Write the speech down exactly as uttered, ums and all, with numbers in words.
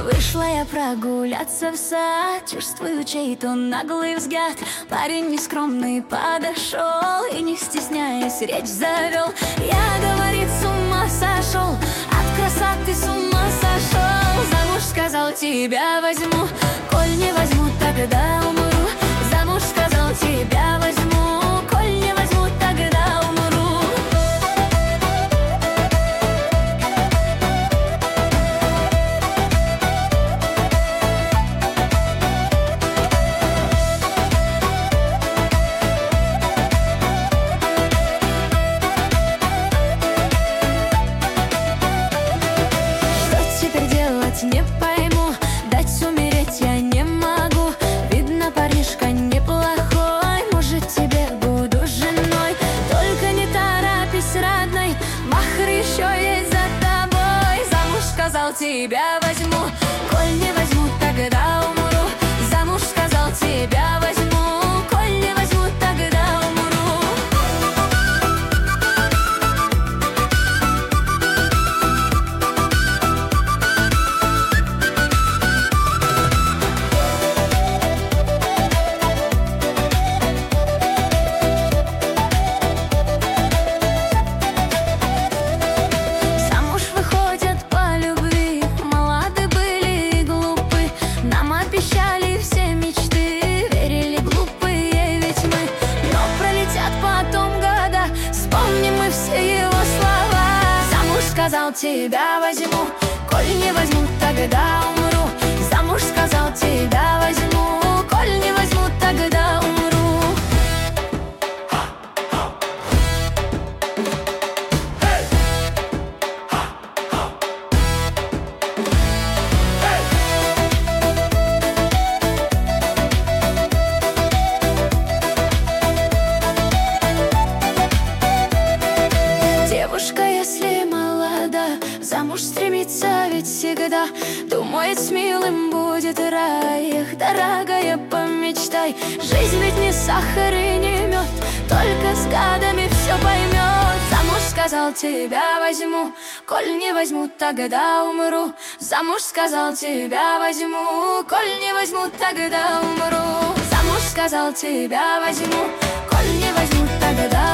Вышла я прогуляться в сад, чувствую чей-то наглый взгляд. Парень нескромный подошел и, не стесняясь, речь завел. Я, говорит, с ума сошел, от красоты с ума сошел. Замуж, сказал, тебя возьму, коль не возьму, тогда умру. Замуж, сказал, тебя возьму, коль не возьму, тогда умру. Не пойму, дать умереть я не могу. Видно, парнишка неплохой, может, тебе буду женой. Только не торопись, родной, махр еще есть за тобой. Замуж, сказал, тебя возьму, коль не возьму, тогда умру. Замуж, сказал, тебя возьму, коль не возьму, тогда умру. Сказал, тебя возьму, коль не возьму, тогда умру. Замуж, сказал, тебя возьму, коль не возьму, тогда умру. Девушка, если молода, замуж стремится ведь всегда. Думает, с милым будет рай. Эх, дорогая, помечтай. Жизнь ведь не сахар и не мед, только с годами все поймет. Замуж, сказал, тебя возьму, коль не возьму, тогда умру. Замуж, сказал, тебя возьму, коль не возьму, тогда умру. Замуж, сказал, тебя возьму, коль не возьму, тогда